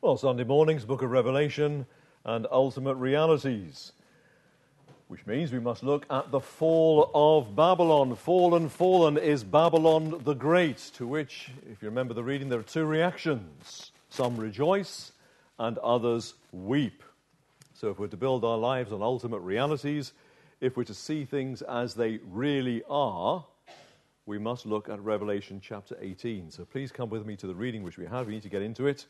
Well, Sunday morning's Book of Revelation and Ultimate Realities, which means we must look at the fall of Babylon. Fallen is Babylon the Great, to which, if you remember the reading, there are two reactions. Some rejoice and others weep. So if we're to build our lives on ultimate realities, if we're to see things as they really are, we must look at Revelation chapter 18. So please come with me to the reading which we have. We need to get into it.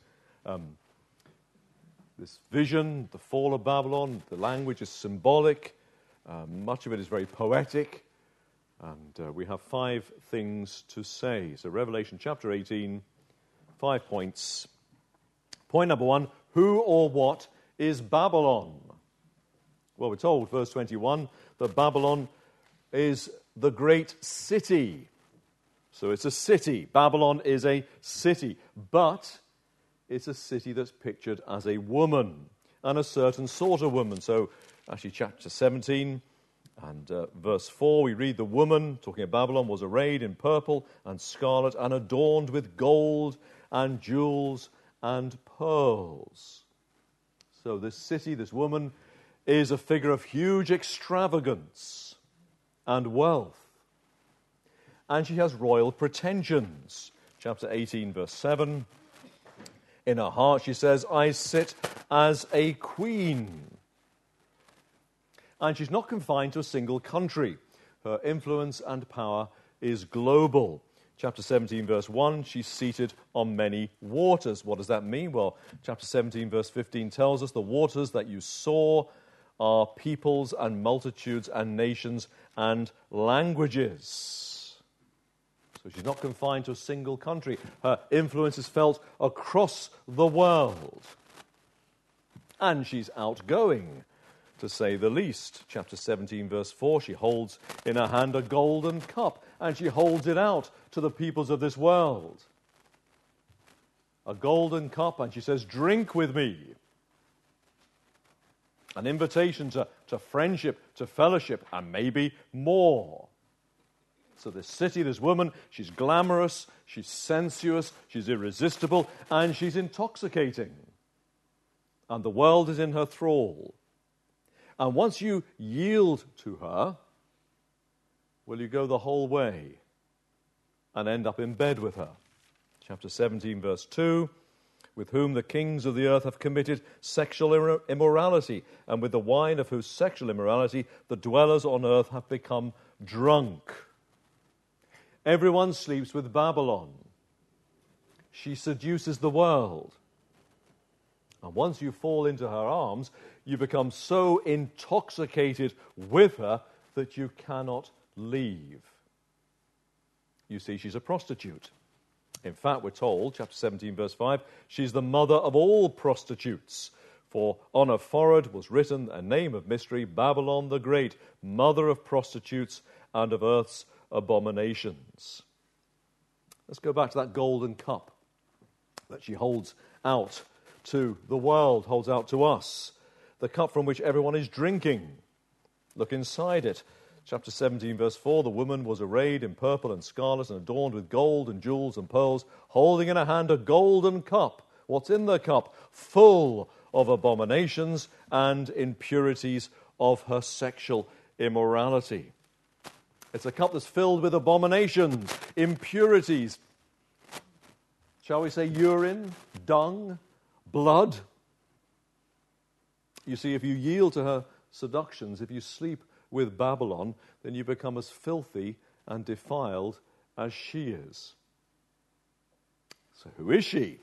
This vision, the fall of Babylon, the language is symbolic. Much of it is very poetic. And we have 5 things to say. So Revelation chapter 18, 5 points. Point number 1, who or what is Babylon? Well, we're told, verse 21, that Babylon is the great city. So it's a city. Babylon is a city. But it's a city that's pictured as a woman, and a certain sort of woman. So actually chapter 17 and verse 4, we read the woman, talking of Babylon, was arrayed in purple and scarlet and adorned with gold and jewels and pearls. So this city, this woman, is a figure of huge extravagance and wealth. And she has royal pretensions. Chapter 18, verse 7. In her heart, she says, I sit as a queen. And she's not confined to a single country. Her influence and power is global. Chapter 17, verse 1, she's seated on many waters. What does that mean? Well, chapter 17, verse 15 tells us the waters that you saw are peoples and multitudes and nations and languages. So she's not confined to a single country. Her influence is felt across the world. And she's outgoing, to say the least. Chapter 17, verse 4, she holds in her hand a golden cup, and she holds it out to the peoples of this world. A golden cup, and she says, drink with me. An invitation to friendship, to fellowship, and maybe more. So this city, this woman, she's glamorous, she's sensuous, she's irresistible, and she's intoxicating. And the world is in her thrall. And once you yield to her, will you go the whole way and end up in bed with her? Chapter 17, verse 2, with whom the kings of the earth have committed sexual immorality, and with the wine of whose sexual immorality the dwellers on earth have become drunk. Everyone sleeps with Babylon. She seduces the world. And once you fall into her arms, you become so intoxicated with her that you cannot leave. You see, she's a prostitute. In fact, we're told, chapter 17, verse 5, she's the mother of all prostitutes. For on her forehead was written a name of mystery, Babylon the Great, mother of prostitutes and of earth's abominations. Let's go back to that golden cup that she holds out to the world, holds out to us. The cup from which everyone is drinking. Look inside it. Chapter 17, verse 4, the woman was arrayed in purple and scarlet and adorned with gold and jewels and pearls, holding in her hand a golden cup. What's in the cup? Full of abominations and impurities of her sexual immorality. It's a cup that's filled with abominations, impurities. Shall we say urine, dung, blood? You see, if you yield to her seductions, if you sleep with Babylon, then you become as filthy and defiled as she is. So who is she?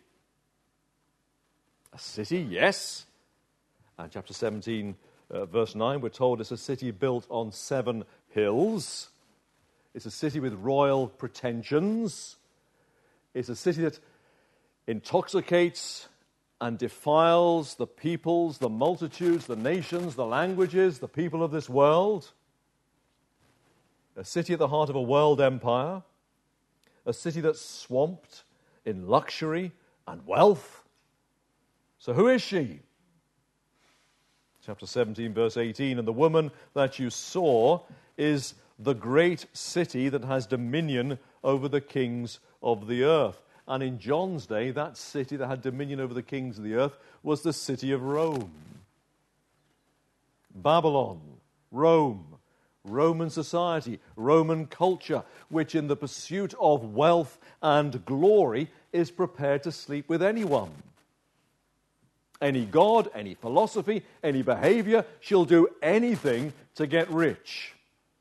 A city, yes. And chapter 17, verse 9, we're told it's a city built on 7 hills. It's a city with royal pretensions. It's a city that intoxicates and defiles the peoples, the multitudes, the nations, the languages, the people of this world. A city at the heart of a world empire. A city that's swamped in luxury and wealth. So who is she? Chapter 17, verse 18, and the woman that you saw is the great city that has dominion over the kings of the earth. And in John's day, that city that had dominion over the kings of the earth was the city of Rome. Babylon, Rome, Roman society, Roman culture, which in the pursuit of wealth and glory is prepared to sleep with anyone. Any god, any philosophy, any behavior, she'll do anything to get rich.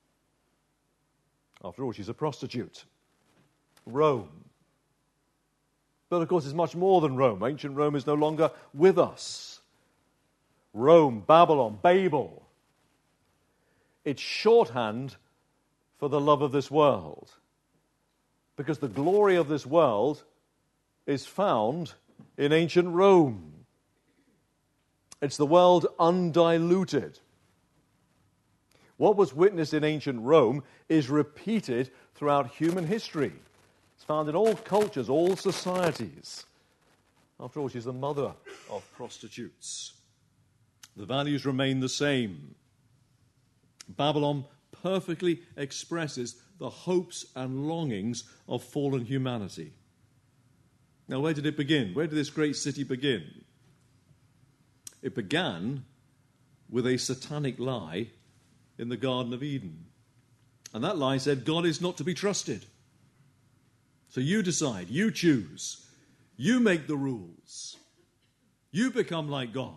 After all, she's a prostitute. Rome. But of course, it's much more than Rome. Ancient Rome is no longer with us. Rome, Babylon, Babel. It's shorthand for the love of this world. Because the glory of this world is found in ancient Rome. It's the world undiluted. What was witnessed in ancient Rome is repeated throughout human history. It's found in all cultures, all societies. After all, she's the mother of prostitutes. The values remain the same. Babylon perfectly expresses the hopes and longings of fallen humanity. Now, where did it begin? Where did this great city begin? It began with a satanic lie in the Garden of Eden. And that lie said God is not to be trusted. So you decide, you choose, you make the rules, you become like God.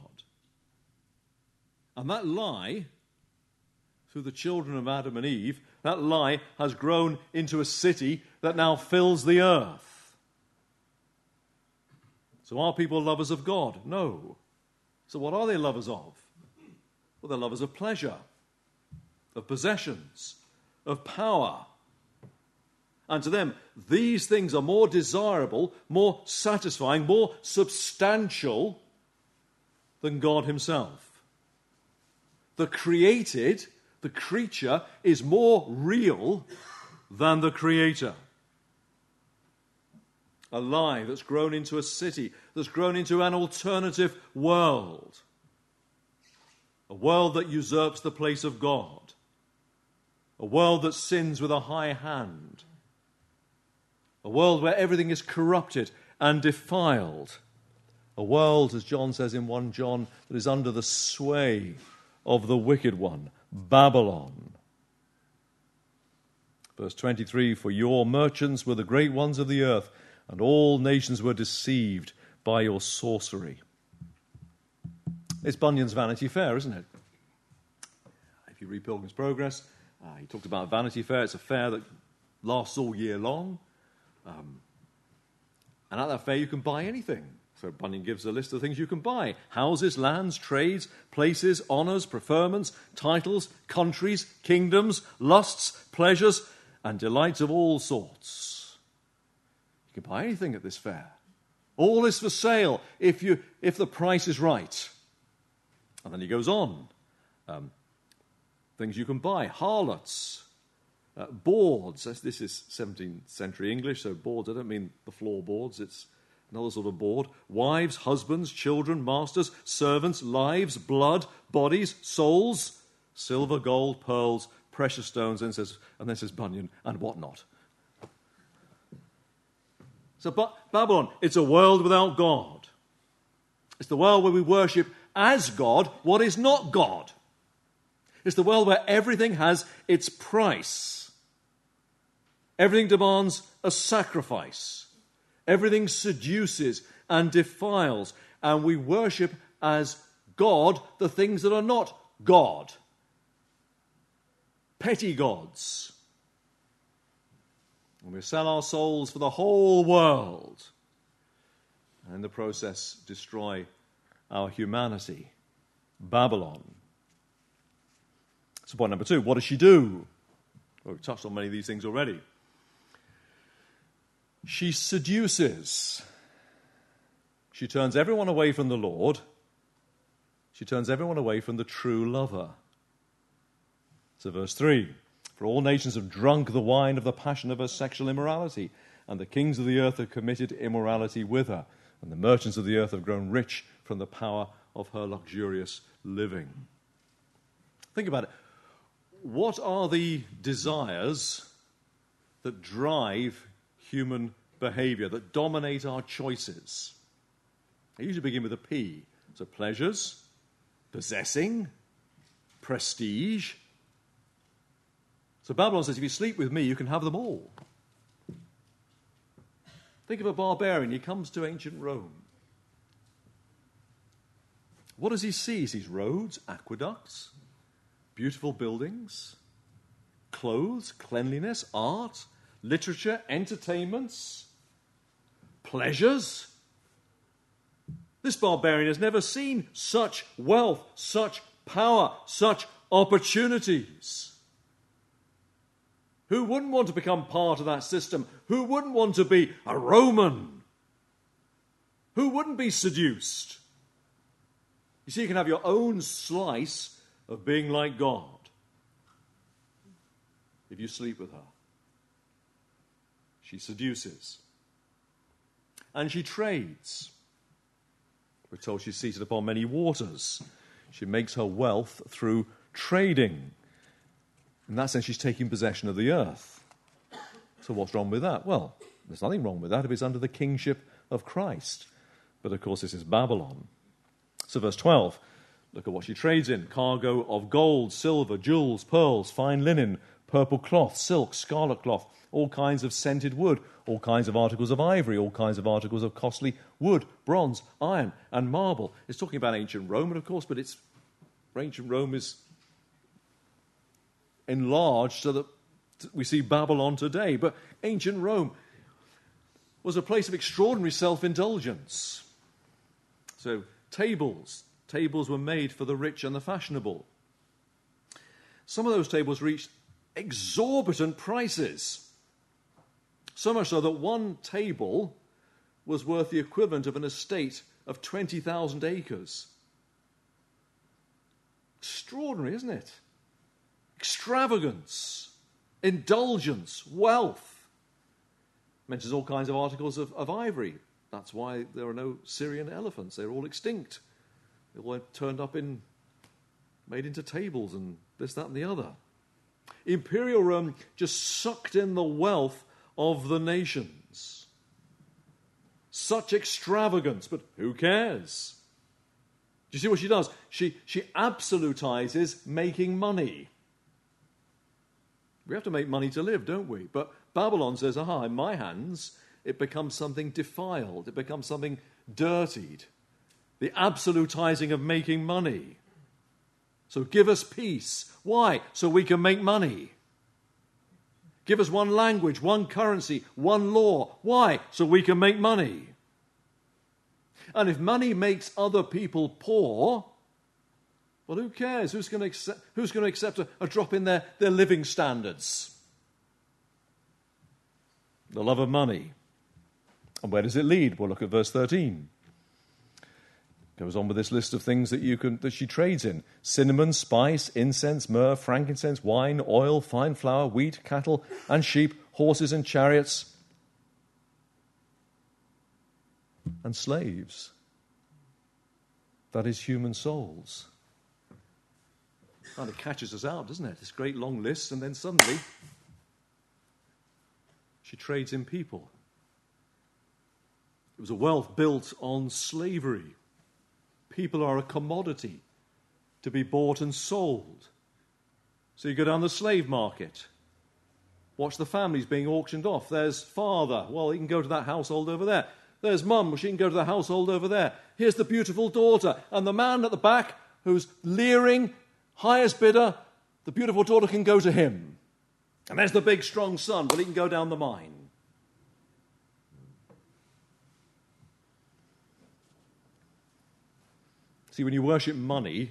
And that lie, through the children of Adam and Eve, that lie has grown into a city that now fills the earth. So are people lovers of God? No. So what are they lovers of? Well, they're lovers of pleasure, of possessions, of power. And to them, these things are more desirable, more satisfying, more substantial than God himself. The created, the creature, is more real than the creator. A lie that's grown into a city, that's grown into an alternative world. A world that usurps the place of God. A world that sins with a high hand. A world where everything is corrupted and defiled. A world, as John says in 1 John, that is under the sway of the wicked one, Babylon. Verse 23, for your merchants were the great ones of the earth, and all nations were deceived by your sorcery. It's Bunyan's Vanity Fair, isn't it? If you read Pilgrim's Progress, he talked about Vanity Fair. It's a fair that lasts all year long. And at that fair you can buy anything. So Bunyan gives a list of things you can buy. Houses, lands, trades, places, honours, preferments, titles, countries, kingdoms, lusts, pleasures, and delights of all sorts. You can buy anything at this fair. All is for sale if the price is right. And then he goes on. Things you can buy. Harlots. Boards. This is 17th century English, so boards, I don't mean the floorboards, it's another sort of board. Wives, husbands, children, masters, servants, lives, blood, bodies, souls, silver, gold, pearls, precious stones, and then says Bunyan, and whatnot. So Babylon, it's a world without God. It's the world where we worship as God what is not God. It's the world where everything has its price. Everything demands a sacrifice. Everything seduces and defiles. And we worship as God the things that are not God. Petty gods. And we sell our souls for the whole world. And in the process, destroy our humanity. Babylon. So point number 2, what does she do? Well, we've touched on many of these things already. She seduces. She turns everyone away from the Lord. She turns everyone away from the true lover. So verse 3, for all nations have drunk the wine of the passion of her sexual immorality, and the kings of the earth have committed immorality with her, and the merchants of the earth have grown rich from the power of her luxurious living. Think about it. What are the desires that drive human behavior that dominate our choices. They usually begin with a P. So pleasures, possessing, prestige. So Babylon says, if you sleep with me, you can have them all. Think of a barbarian. He comes to ancient Rome. What does he see? He sees roads, aqueducts, beautiful buildings, clothes, cleanliness, art, literature, entertainments, pleasures. This barbarian has never seen such wealth, such power, such opportunities. Who wouldn't want to become part of that system? Who wouldn't want to be a Roman? Who wouldn't be seduced? You see, you can have your own slice of being like God if you sleep with her. She seduces. And she trades. We're told she's seated upon many waters. She makes her wealth through trading. In that sense, she's taking possession of the earth. So what's wrong with that? Well, there's nothing wrong with that if it's under the kingship of Christ. But of course, this is Babylon. So verse 12, look at what she trades in. Cargo of gold, silver, jewels, pearls, fine linen, purple cloth, silk, scarlet cloth, all kinds of scented wood, all kinds of articles of ivory, all kinds of articles of costly wood, bronze, iron, and marble. It's talking about ancient Rome, of course, but ancient Rome is enlarged so that we see Babylon today. But ancient Rome was a place of extraordinary self-indulgence. So tables were made for the rich and the fashionable. Some of those tables reached exorbitant prices. So much so that one table was worth the equivalent of an estate of 20,000 acres. Extraordinary, isn't it? Extravagance, indulgence, wealth. Mentions all kinds of articles of ivory. That's why there are no Syrian elephants. They're all extinct. They all turned up made into tables and this, that, and the other. Imperial Rome just sucked in the wealth of the nations. Such extravagance, but who cares? Do you see what she does? She absolutizes making money. We have to make money to live, don't we? But Babylon says, in my hands, it becomes something defiled. It becomes something dirtied. The absolutizing of making money. So give us peace. Why? So we can make money. Give us one language, one currency, one law. Why? So we can make money. And if money makes other people poor, well, who cares? Who's going to accept a drop in their living standards? The love of money. And where does it lead? Well, look at verse 13. Goes on with this list of things that she trades in. Cinnamon, spice, incense, myrrh, frankincense, wine, oil, fine flour, wheat, cattle, and sheep, horses and chariots, and slaves. That is human souls. And it catches us out, doesn't it? This great long list, and then suddenly she trades in people. It was a wealth built on slavery. People are a commodity to be bought and sold. So you go down the slave market. Watch the families being auctioned off. There's father. Well, he can go to that household over there. There's mum. Well, she can go to the household over there. Here's the beautiful daughter. And the man at the back who's leering, highest bidder, the beautiful daughter can go to him. And there's the big, strong son. Well, he can go down the mine. See, when you worship money,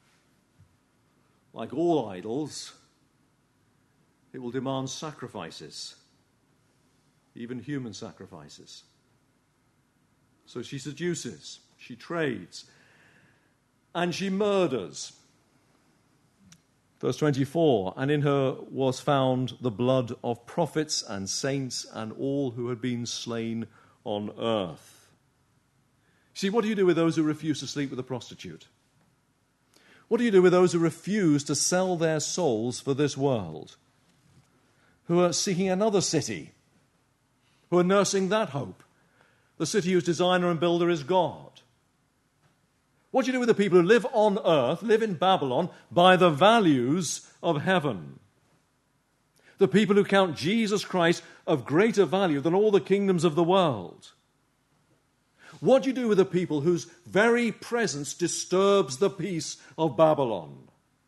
like all idols, it will demand sacrifices, even human sacrifices. So she seduces, she trades, and she murders. Verse 24, and in her was found the blood of prophets and saints and all who had been slain on earth. See, what do you do with those who refuse to sleep with a prostitute? What do you do with those who refuse to sell their souls for this world? Who are seeking another city, who are nursing that hope. The city whose designer and builder is God. What do you do with the people who live on earth, live in Babylon, by the values of heaven? The people who count Jesus Christ of greater value than all the kingdoms of the world. What do you do with the people whose very presence disturbs the peace of Babylon?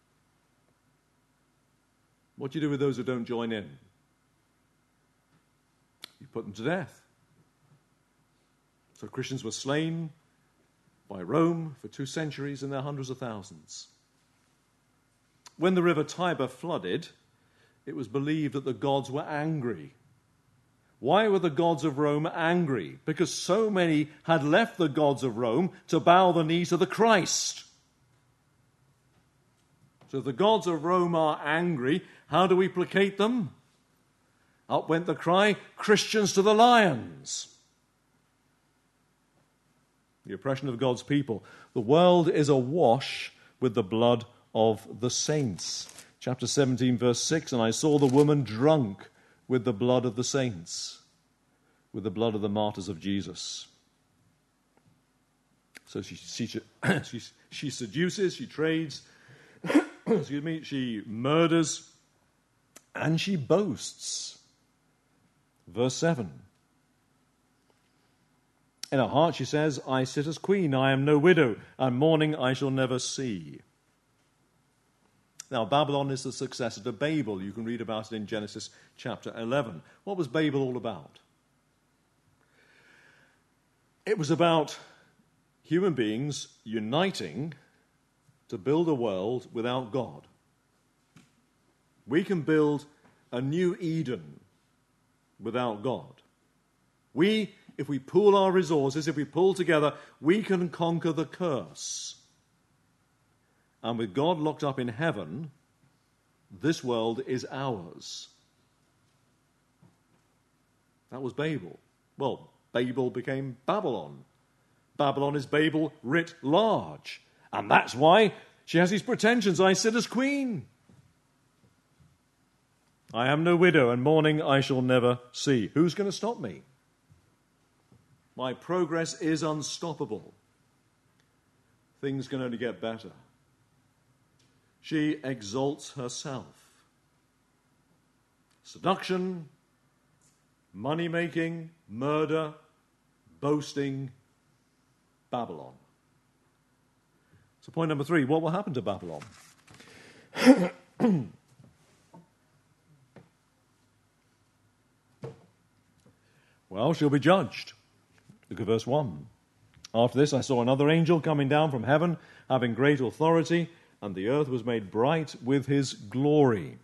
What do you do with those who don't join in? You put them to death. So Christians were slain by Rome for 2 centuries in their hundreds of thousands. When the river Tiber flooded, it was believed that the gods were angry. Why were the gods of Rome angry? Because so many had left the gods of Rome to bow the knee to the Christ. So if the gods of Rome are angry, how do we placate them? Up went the cry, Christians to the lions. The oppression of God's people. The world is awash with the blood of the saints. Chapter 17, verse 6, and I saw the woman drunk with the blood of the saints, with the blood of the martyrs of Jesus. So she seduces, she trades, she murders, and she boasts. Verse 7. In her heart she says, I sit as queen, I am no widow, and mourning I shall never see. Now, Babylon is the successor to Babel. You can read about it in Genesis chapter 11. What was Babel all about? It was about human beings uniting to build a world without God. We can build a new Eden without God. If we pool our resources, if we pull together, we can conquer the curse. And with God locked up in heaven, this world is ours. That was Babel. Well, Babel became Babylon. Babylon is Babel writ large. And that's why she has these pretensions. I sit as queen. I am no widow, and mourning I shall never see. Who's going to stop me? My progress is unstoppable. Things can only get better. She exalts herself. Seduction, money-making, murder, boasting, Babylon. So point number 3, what will happen to Babylon? Well, she'll be judged. Look at verse 1. After this I saw another angel coming down from heaven, having great authority, and the earth was made bright with his glory.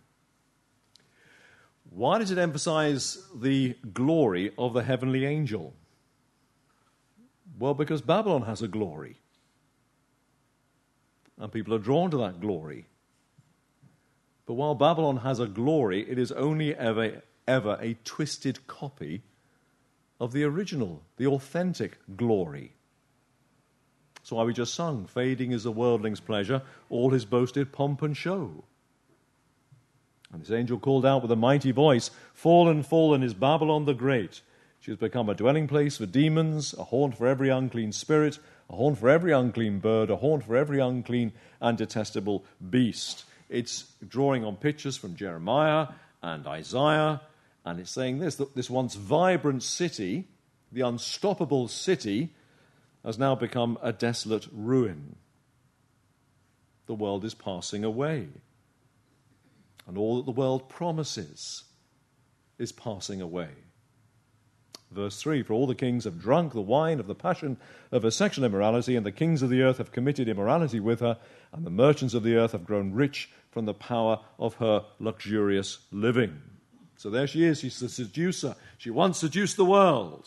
Why does it emphasize the glory of the heavenly angel? Well, because Babylon has a glory. And people are drawn to that glory. But while Babylon has a glory, it is only ever a twisted copy of the original, the authentic glory. That's why we just sung, fading is the worldling's pleasure, all his boasted pomp and show. And this angel called out with a mighty voice, fallen, fallen is Babylon the Great. She has become a dwelling place for demons, a haunt for every unclean spirit, a haunt for every unclean bird, a haunt for every unclean and detestable beast. It's drawing on pictures from Jeremiah and Isaiah, and it's saying that this once vibrant city, the unstoppable city, has now become a desolate ruin. The world is passing away. And all that the world promises is passing away. Verse 3, for all the kings have drunk the wine of the passion of her sexual immorality, and the kings of the earth have committed immorality with her, and the merchants of the earth have grown rich from the power of her luxurious living. So there she is, she's the seducer. She once seduced the world.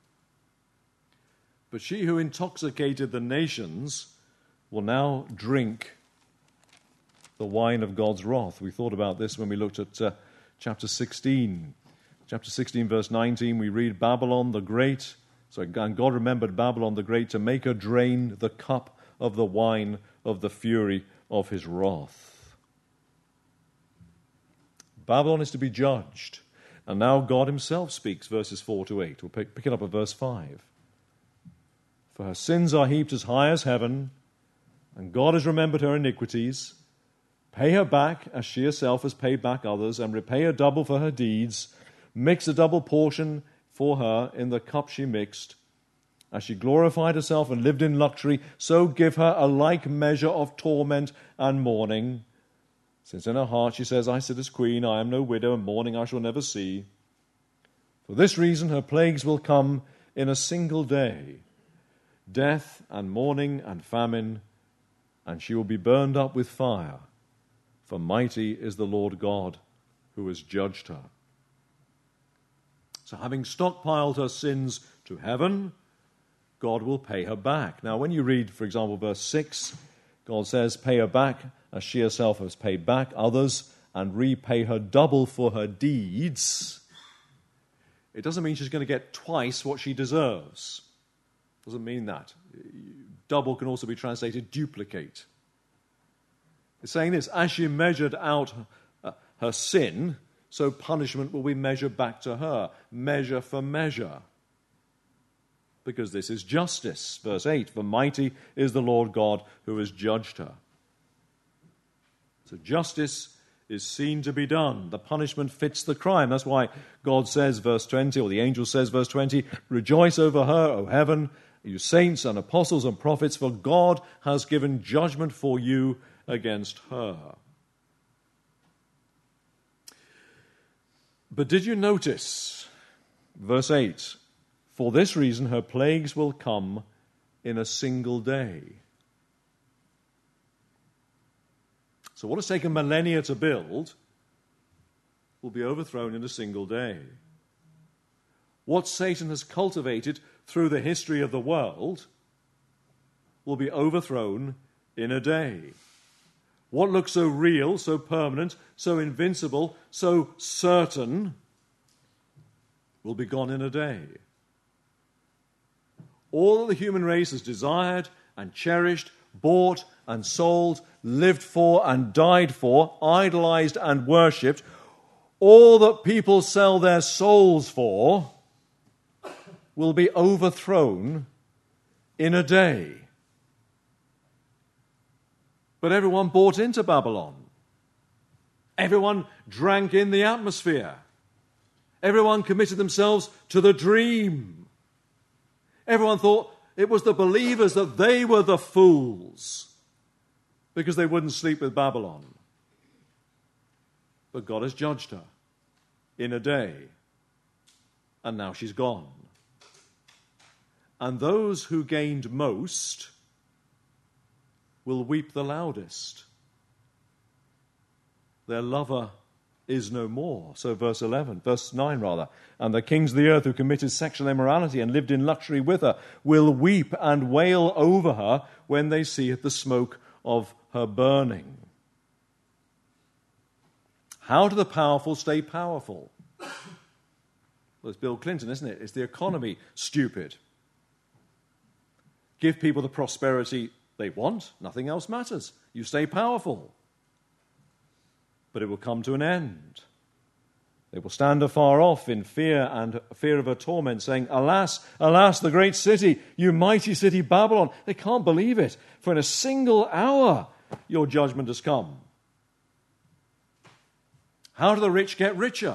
But she who intoxicated the nations will now drink the wine of God's wrath. We thought about this when we looked at chapter 16. Chapter 16, verse 19, we read, Babylon the Great, and God remembered Babylon the Great to make her drain the cup of the wine of the fury of his wrath. Babylon is to be judged. And now God himself speaks, verses 4 to 8. We'll pick it up at verse 5. For her sins are heaped as high as heaven, and God has remembered her iniquities. Pay her back as she herself has paid back others, and repay her double for her deeds. Mix a double portion for her in the cup she mixed. As she glorified herself and lived in luxury, so give her a like measure of torment and mourning. Since in her heart she says, I sit as queen, I am no widow, and mourning I shall never see. For this reason her plagues will come in a single day, death and mourning and famine, and she will be burned up with fire. For mighty is the Lord God who has judged her. So having stockpiled her sins to heaven, God will pay her back. Now, when you read, for example, verse 6, God says, pay her back as she herself has paid back others, and repay her double for her deeds. It doesn't mean she's going to get twice what she deserves. It doesn't mean that. Double can also be translated duplicate. It's saying this, as she measured out her sin, so punishment will be measured back to her, measure for measure. Because this is justice. Verse 8, for mighty is the Lord God who has judged her. So justice is seen to be done. The punishment fits the crime. That's why God says, verse 20, or the angel says, verse 20, rejoice over her, O heaven, you saints and apostles and prophets, for God has given judgment for you against her. But did you notice, verse 8, for this reason her plagues will come in a single day. So what has taken millennia to build will be overthrown in a single day. What Satan has cultivated through the history of the world will be overthrown in a day. What looks so real, so permanent, so invincible, so certain will be gone in a day. All that the human race has desired and cherished, bought and sold, lived for and died for, idolized and worshipped, all that people sell their souls for will be overthrown in a day. But everyone bought into Babylon. Everyone drank in the atmosphere. Everyone committed themselves to the dream. Everyone thought it was the believers that they were the fools because they wouldn't sleep with Babylon. But God has judged her in a day, and now she's gone. And those who gained most will weep the loudest. Their lover is no more. So verse 9 rather. And the kings of the earth who committed sexual immorality and lived in luxury with her will weep and wail over her when they see the smoke of her burning. How do the powerful stay powerful? Well, it's Bill Clinton, isn't it? It's the economy, stupid. Give people the prosperity they want, nothing else matters. You stay powerful. But it will come to an end. They will stand afar off in fear and fear of her torment, saying, Alas, alas, the great city, you mighty city Babylon. They can't believe it. For in a single hour your judgment has come. How do the rich get richer?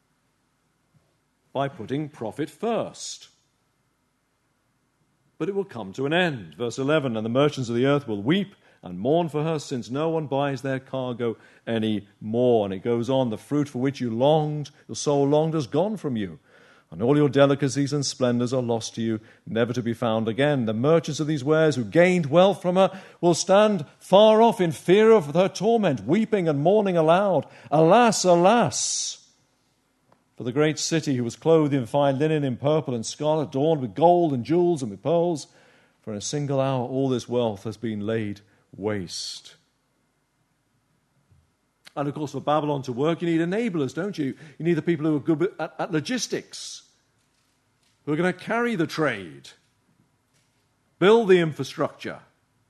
By putting profit first. But it will come to an end. Verse 11, and the merchants of the earth will weep and mourn for her, since no one buys their cargo any more. And it goes on, the fruit for which you longed, your soul longed, has gone from you. And all your delicacies and splendors are lost to you, never to be found again. The merchants of these wares who gained wealth from her will stand far off in fear of her torment, weeping and mourning aloud. Alas, alas! For the great city who was clothed in fine linen, in purple and scarlet, adorned with gold and jewels and with pearls, for in a single hour all this wealth has been laid waste. And of course, for Babylon to work, you need enablers, don't you? You need the people who are good at logistics, who are going to carry the trade, build the infrastructure.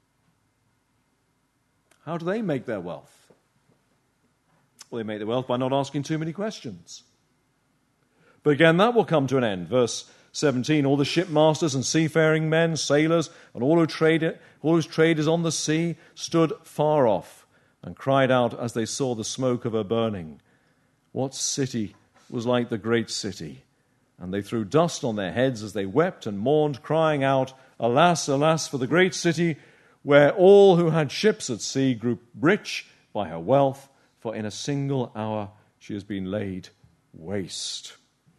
How do they make their wealth? Well, they make their wealth by not asking too many questions. But again, that will come to an end. Verse 17, all the shipmasters and seafaring men, sailors, and all whose trade is on the sea stood far off and cried out as they saw the smoke of her burning. What city was like the great city? And they threw dust on their heads as they wept and mourned, crying out, Alas, alas, for the great city, where all who had ships at sea grew rich by her wealth, for in a single hour she has been laid waste.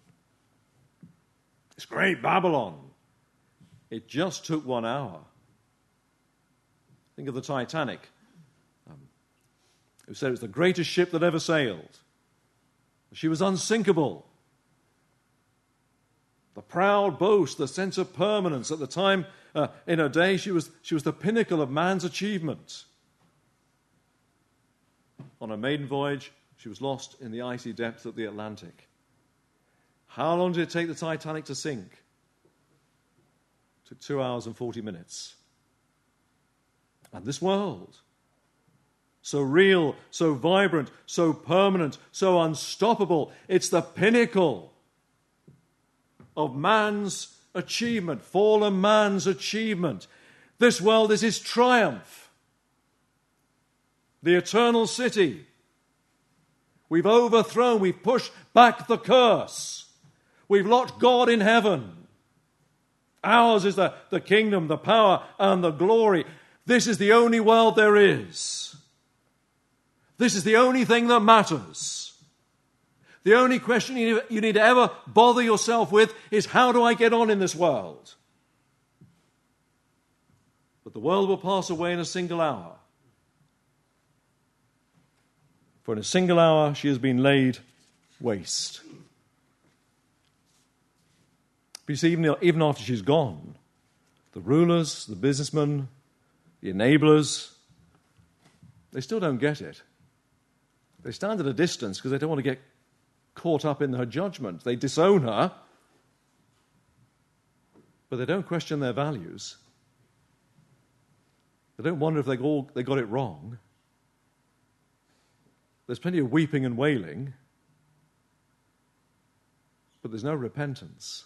This great Babylon, it just took 1 hour. Think of the Titanic. Who said it was the greatest ship that ever sailed. She was unsinkable. The proud boast, the sense of permanence. At the time, in her day, she was the pinnacle of man's achievement. On her maiden voyage, she was lost in the icy depths of the Atlantic. How long did it take the Titanic to sink? It took 2 hours and 40 minutes. And this world, so real, so vibrant, so permanent, so unstoppable, it's the pinnacle of man's achievement, fallen man's achievement. This world is his triumph. The eternal city. We've overthrown, we've pushed back the curse. We've locked God in heaven. Ours is the kingdom, the power, and the glory. This is the only world there is. This is the only thing that matters. The only question you need to ever bother yourself with is, how do I get on in this world? But the world will pass away in a single hour. For in a single hour she has been laid waste. But you see, even after she's gone, the rulers, the businessmen, the enablers, they still don't get it. They stand at a distance because they don't want to get caught up in her judgment. They disown her, but they don't question their values. They don't wonder if they got it wrong. There's plenty of weeping and wailing, but there's no repentance.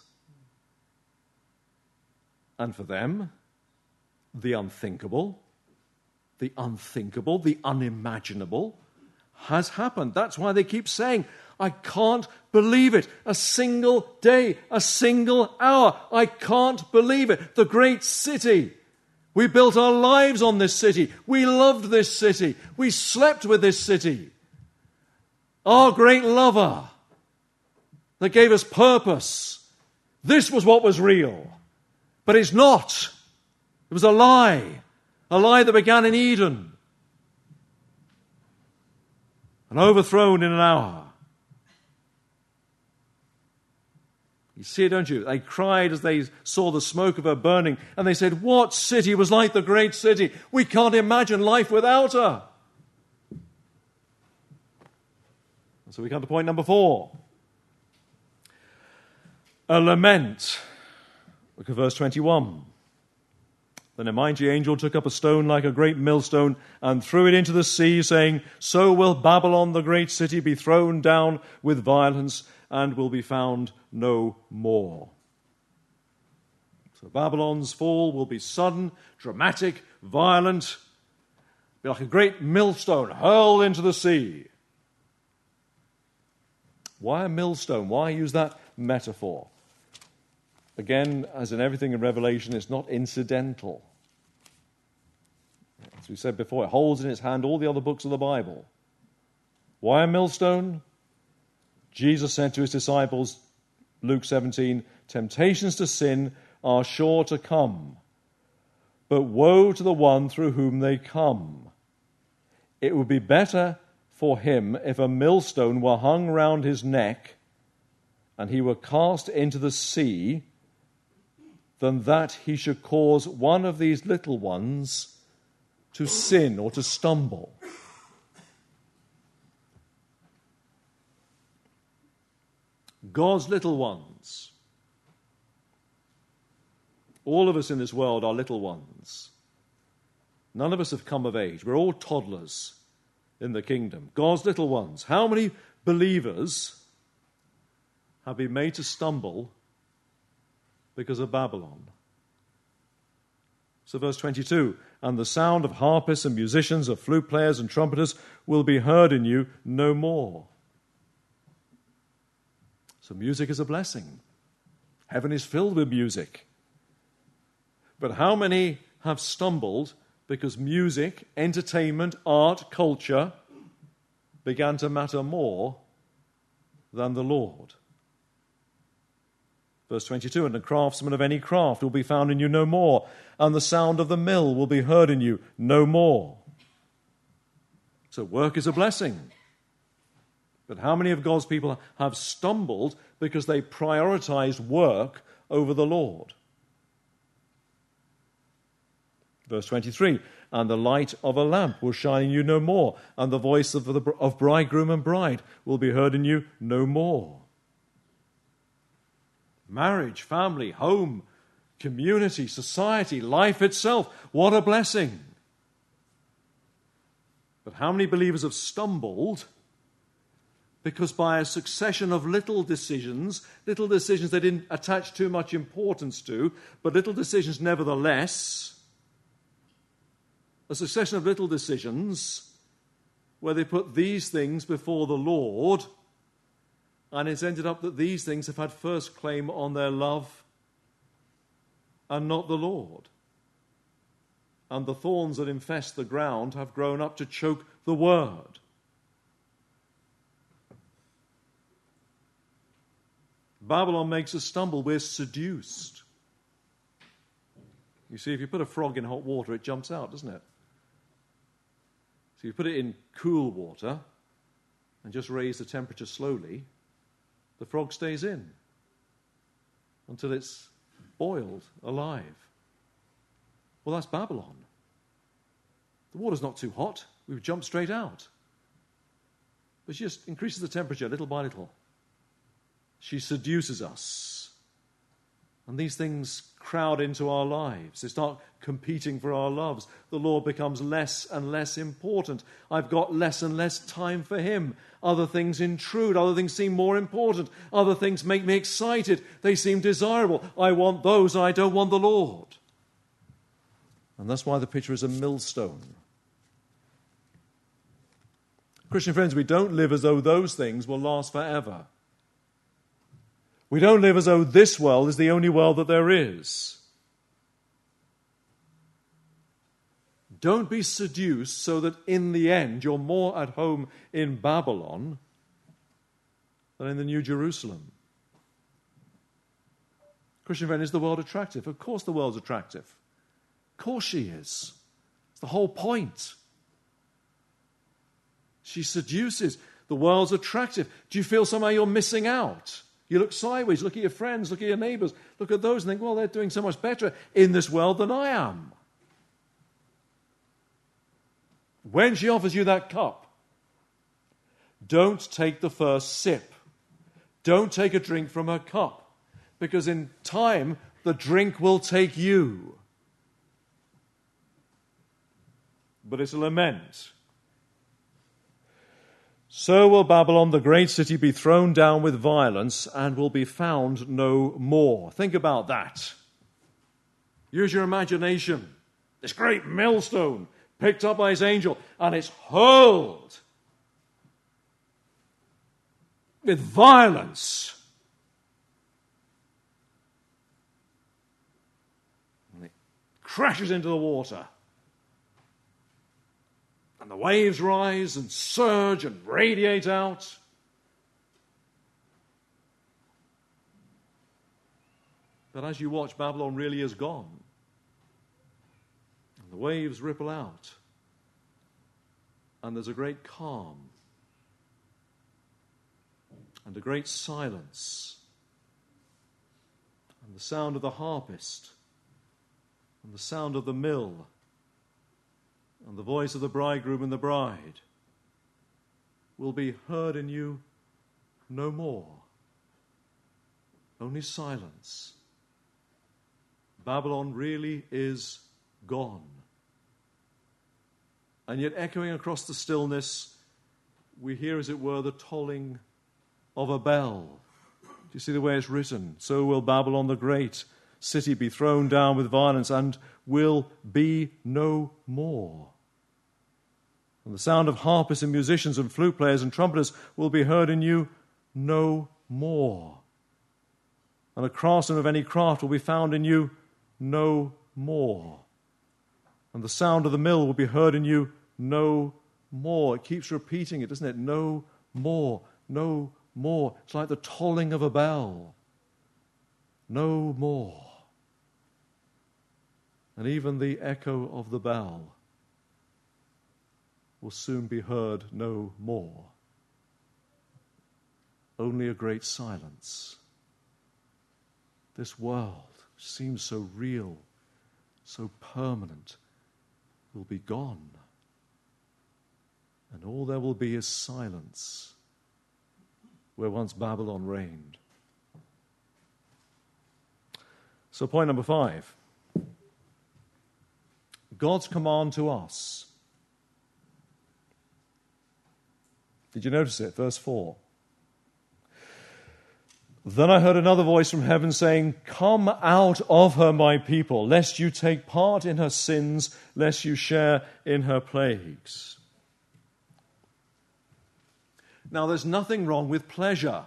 And for them, the unthinkable, the unimaginable has happened. That's why they keep saying, I can't believe it. A single day, a single hour. I can't believe it. The great city. We built our lives on this city. We loved this city. We slept with this city. Our great lover that gave us purpose. This was what was real. But it's not. It was a lie that began in Eden and overthrown in an hour. You see it, don't you? They cried as they saw the smoke of her burning, and they said, what city was like the great city? We can't imagine life without her. And so we come to point number 4. A lament. Look at verse 21. Then a mighty angel took up a stone like a great millstone and threw it into the sea, saying, So will Babylon, the great city, be thrown down with violence and will be found no more. So Babylon's fall will be sudden, dramatic, violent, be like a great millstone hurled into the sea. Why a millstone? Why use that metaphor? Again, as in everything in Revelation, it's not incidental. As we said before, it holds in its hand all the other books of the Bible. Why a millstone? Jesus said to his disciples, Luke 17, temptations to sin are sure to come, but woe to the one through whom they come. It would be better for him if a millstone were hung round his neck and he were cast into the sea, than that he should cause one of these little ones to sin or to stumble. God's little ones. All of us in this world are little ones. None of us have come of age. We're all toddlers in the kingdom. God's little ones. How many believers have been made to stumble because of Babylon. So verse 22, and the sound of harpists and musicians, of flute players and trumpeters will be heard in you no more. So music is a blessing. Heaven is filled with music. But how many have stumbled because music, entertainment, art, culture began to matter more than the Lord? Verse 22, and the craftsman of any craft will be found in you no more, and the sound of the mill will be heard in you no more. So work is a blessing. But how many of God's people have stumbled because they prioritized work over the Lord? Verse 23, and the light of a lamp will shine in you no more, and the voice of bridegroom and bride will be heard in you no more. Marriage, family, home, community, society, life itself, what a blessing. But how many believers have stumbled because by a succession of little decisions they didn't attach too much importance to, but little decisions nevertheless, a succession of little decisions where they put these things before the Lord, and it's ended up that these things have had first claim on their love and not the Lord. And the thorns that infest the ground have grown up to choke the word. Babylon makes us stumble. We're seduced. You see, if you put a frog in hot water, it jumps out, doesn't it? So you put it in cool water and just raise the temperature slowly, the frog stays in until it's boiled alive. Well, that's Babylon. The water's not too hot. We would jump straight out. But she just increases the temperature little by little. She seduces us. And these things crowd into our lives. They start competing for our loves. The Lord becomes less and less important. I've got less and less time for Him. Other things intrude. Other things seem more important. Other things make me excited. They seem desirable. I want those. I don't want the Lord. And that's why the picture is a millstone. Christian friends, we don't live as though those things will last forever. We don't live as though this world is the only world that there is. Don't be seduced so that in the end you're more at home in Babylon than in the New Jerusalem. Christian friend, is the world attractive? Of course the world's attractive. Of course she is. It's the whole point. She seduces. The world's attractive. Do you feel somehow you're missing out? You look sideways, look at your friends, look at your neighbors, look at those and think, well, they're doing so much better in this world than I am. When she offers you that cup, don't take the first sip. Don't take a drink from her cup, because in time, the drink will take you. But it's a lament. So will Babylon, the great city, be thrown down with violence and will be found no more. Think about that. Use your imagination. This great millstone picked up by his angel and it's hurled with violence. And it crashes into the water. And the waves rise and surge and radiate out. But as you watch, Babylon really is gone. And the waves ripple out. And there's a great calm. And a great silence. And the sound of the harpist. And the sound of the mill. And the voice of the bridegroom and the bride will be heard in you no more. Only silence. Babylon really is gone. And yet echoing across the stillness, we hear, as it were, the tolling of a bell. you see the way it's written? So will Babylon the great city be thrown down with violence and will be no more. And the sound of harpists and musicians and flute players and trumpeters will be heard in you no more. And a craftsman of any craft will be found in you no more. And the sound of the mill will be heard in you no more. It keeps repeating it, doesn't it? No more, no more. It's like the tolling of a bell. No more. And even the echo of the bell will soon be heard no more. Only a great silence. This world seems so real, so permanent, will be gone. And all there will be is silence where once Babylon reigned. So point number 5. God's command to us. Did you notice it? Verse 4. Then I heard another voice from heaven saying, "Come out of her, my people, lest you take part in her sins, lest you share in her plagues." Now, there's nothing wrong with pleasure.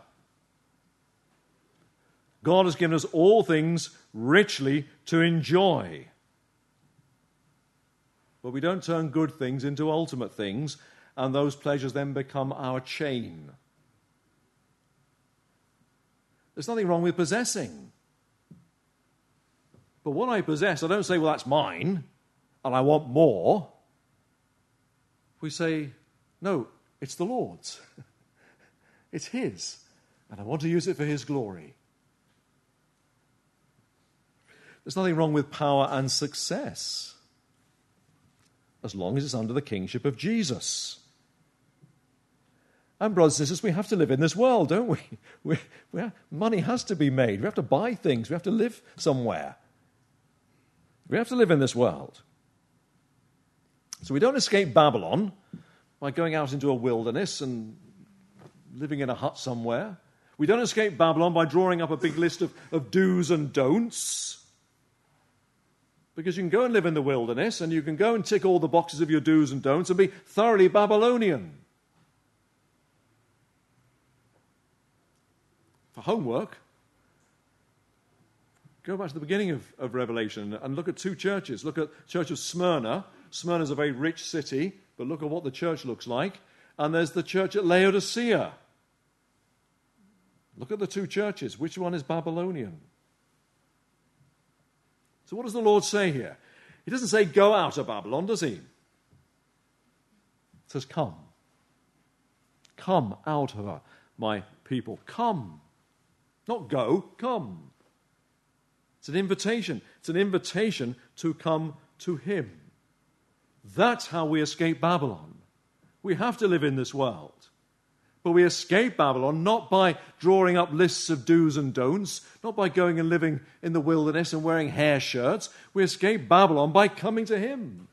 God has given us all things richly to enjoy. But we don't turn good things into ultimate things, and those pleasures then become our chain. There's nothing wrong with possessing. But what I possess, I don't say, well, that's mine, and I want more. We say, no, it's the Lord's. It's His, and I want to use it for His glory. There's nothing wrong with power and success, as long as it's under the kingship of Jesus. And brothers and sisters, we have to live in this world, don't we? Money has to be made. We have to buy things. We have to live somewhere. We have to live in this world. So we don't escape Babylon by going out into a wilderness and living in a hut somewhere. We don't escape Babylon by drawing up a big list of do's and don'ts. Because you can go and live in the wilderness and you can go and tick all the boxes of your do's and don'ts and be thoroughly Babylonian. For homework, go back to the beginning of Revelation and look at 2 churches. Look at the church of Smyrna. Smyrna is a very rich city, but look at what the church looks like. And there's the church at Laodicea. Look at the 2 churches. Which one is Babylonian? So what does the Lord say here? He doesn't say go out of Babylon, does he? He says come. Come out of her, my people. Come. Not go, come. It's an invitation. It's an invitation to come to Him. That's how we escape Babylon. We have to live in this world. But we escape Babylon not by drawing up lists of do's and don'ts, not by going and living in the wilderness and wearing hair shirts. We escape Babylon by coming to Him,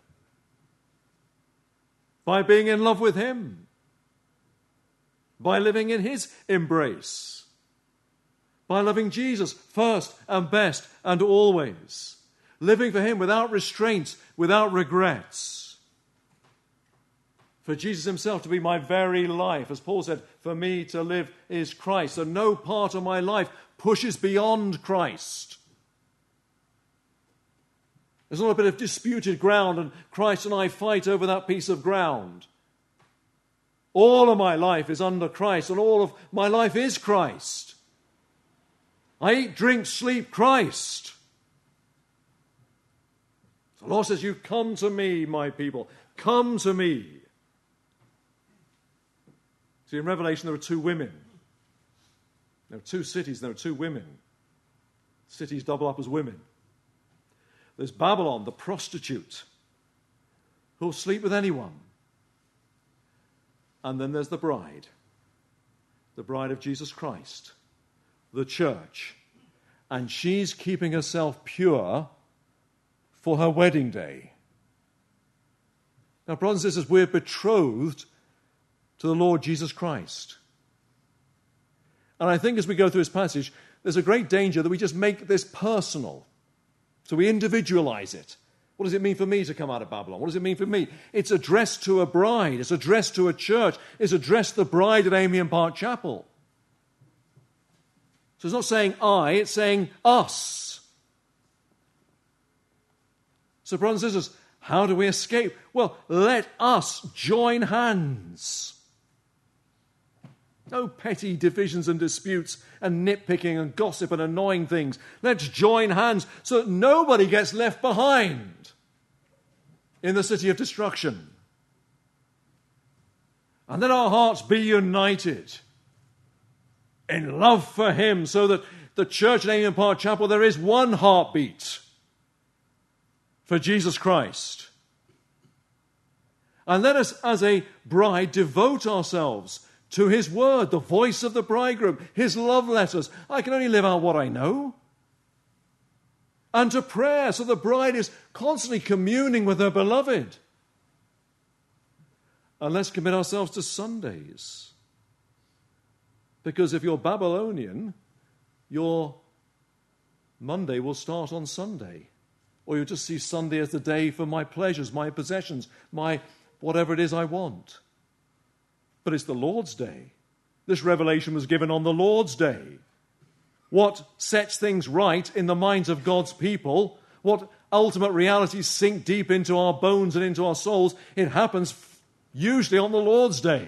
by being in love with Him, by living in His embrace, by loving Jesus first and best and always, living for Him without restraints, without regrets. For Jesus Himself to be my very life. As Paul said, for me to live is Christ. So no part of my life pushes beyond Christ. There's not a bit of disputed ground and Christ and I fight over that piece of ground. All of my life is under Christ and all of my life is Christ. I eat, drink, sleep Christ. The Lord says, you come to me, my people. Come to me. See, in Revelation there are 2 women. There are 2 cities, there are 2 women. Cities double up as women. There's Babylon, the prostitute, who'll sleep with anyone. And then there's the bride of Jesus Christ, the church. And she's keeping herself pure for her wedding day. Now, brothers and sisters, we're betrothed to the Lord Jesus Christ. And I think as we go through this passage, there's a great danger that we just make this personal. So we individualize it. What does it mean for me to come out of Babylon? What does it mean for me? It's addressed to a bride. It's addressed to a church. It's addressed to the bride at Amiens Park Chapel. So it's not saying I, it's saying us. So brothers and sisters, how do we escape? Well, let us join hands. No petty divisions and disputes and nitpicking and gossip and annoying things. Let's join hands so that nobody gets left behind in the city of destruction. And let our hearts be united in love for him, so that the church at Amiens Park Chapel, there is one heartbeat for Jesus Christ. And let us, as a bride, devote ourselves to his word, the voice of the bridegroom, his love letters. I can only live out what I know. And to prayer, so the bride is constantly communing with her beloved. And let's commit ourselves to Sundays. Because if you're Babylonian, your Monday will start on Sunday. Or you'll just see Sunday as the day for my pleasures, my possessions, my whatever it is I want. But it's the Lord's day. This revelation was given on the Lord's day. What sets things right in the minds of God's people, what ultimate realities sink deep into our bones and into our souls, it happens usually on the Lord's day.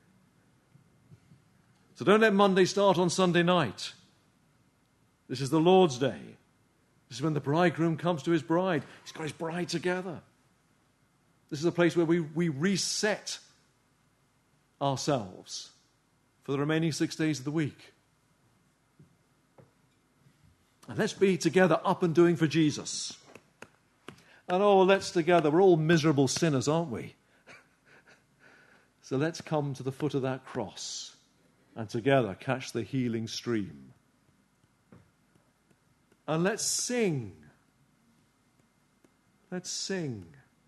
So don't let Monday start on Sunday night. This is the Lord's day. This is when the bridegroom comes to his bride. He's got his bride together. This is a place where we reset ourselves for the remaining 6 days of the week. And let's be together up and doing for Jesus. And let's together. We're all miserable sinners, aren't we? So let's come to the foot of that cross and together catch the healing stream. And let's sing. Let's sing.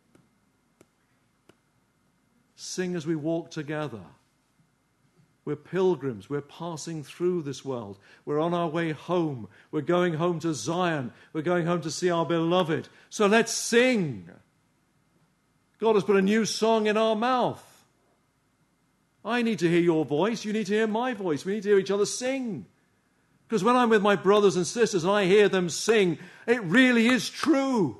Sing as we walk together. We're pilgrims. We're passing through this world. We're on our way home. We're going home to Zion. We're going home to see our beloved. So let's sing. God has put a new song in our mouth. I need to hear your voice. You need to hear my voice. We need to hear each other sing. Because when I'm with my brothers and sisters and I hear them sing, it really is true.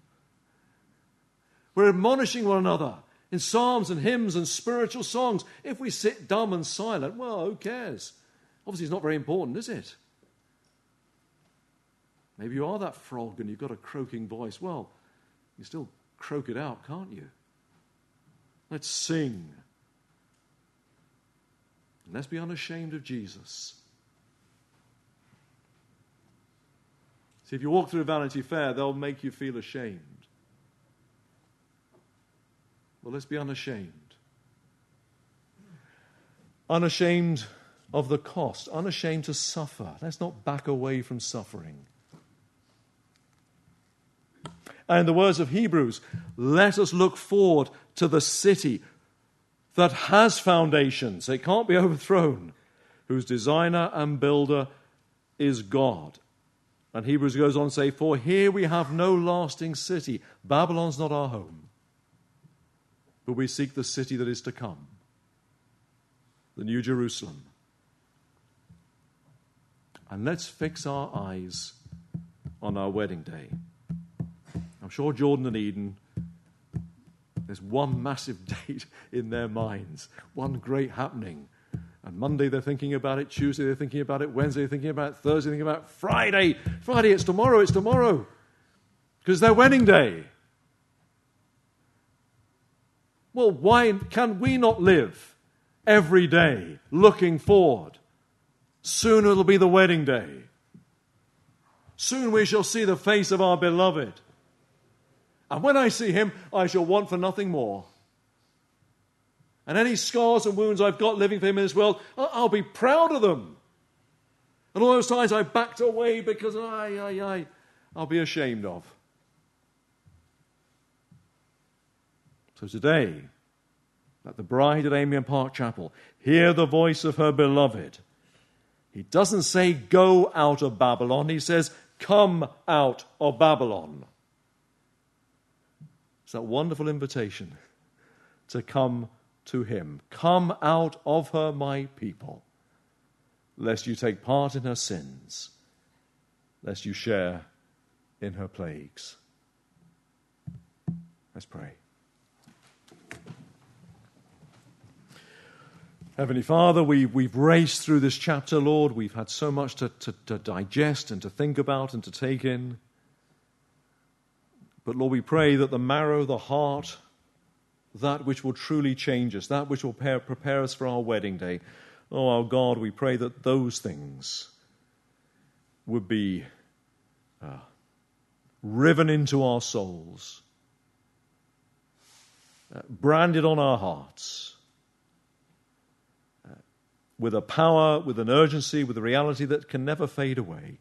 We're admonishing one another in psalms and hymns and spiritual songs. If we sit dumb and silent, well, who cares? Obviously, it's not very important, is it? Maybe you are that frog and you've got a croaking voice. Well, you still croak it out, can't you? Let's sing. And let's be unashamed of Jesus. See, if you walk through Vanity Fair, they'll make you feel ashamed. Well, let's be unashamed. Unashamed of the cost. Unashamed to suffer. Let's not back away from suffering. And in the words of Hebrews, let us look forward to the city that has foundations. It can't be overthrown. Whose designer and builder is God. And Hebrews goes on to say, for here we have no lasting city. Babylon's not our home. But we seek the city that is to come. The New Jerusalem. And let's fix our eyes on our wedding day. I'm sure Jordan and Eden, there's one massive date in their minds. One great happening. And Monday they're thinking about it. Tuesday they're thinking about it. Wednesday they're thinking about it. Thursday they're thinking about it. Friday. Friday, it's tomorrow. It's tomorrow. Because it's their wedding day. Well, why can we not live every day looking forward? Soon it'll be the wedding day. Soon we shall see the face of our beloved. And when I see him, I shall want for nothing more. And any scars and wounds I've got living for him in this world, I'll be proud of them. And all those times I backed away because I'll be ashamed of. So today, let the bride at Amiens Park Chapel hear the voice of her beloved He doesn't say, go out of Babylon. He says, come out of Babylon. It's that wonderful invitation to come to him. Come out of her, my people, lest you take part in her sins, lest you share in her plagues. Let's pray. Heavenly Father, we've raced through this chapter, Lord. We've had so much to digest and to think about and to take in. But Lord, we pray that the marrow, the heart, that which will truly change us, that which will prepare us for our wedding day, oh, our God, we pray that those things would be riven into our souls, branded on our hearts, with a power, with an urgency, with a reality that can never fade away.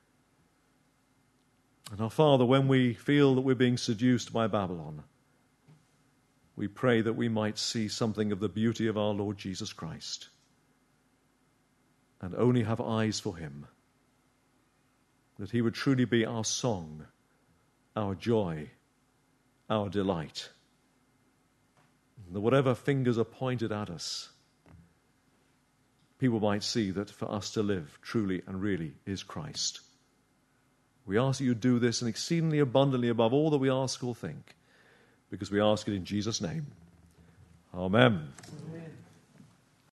And our Father, when we feel that we're being seduced by Babylon, we pray that we might see something of the beauty of our Lord Jesus Christ and only have eyes for him, that he would truly be our song, our joy, our delight. That whatever fingers are pointed at us, people might see that for us to live truly and really is Christ. We ask that you do this and exceedingly abundantly above all that we ask or think, because we ask it in Jesus' name. Amen. Amen.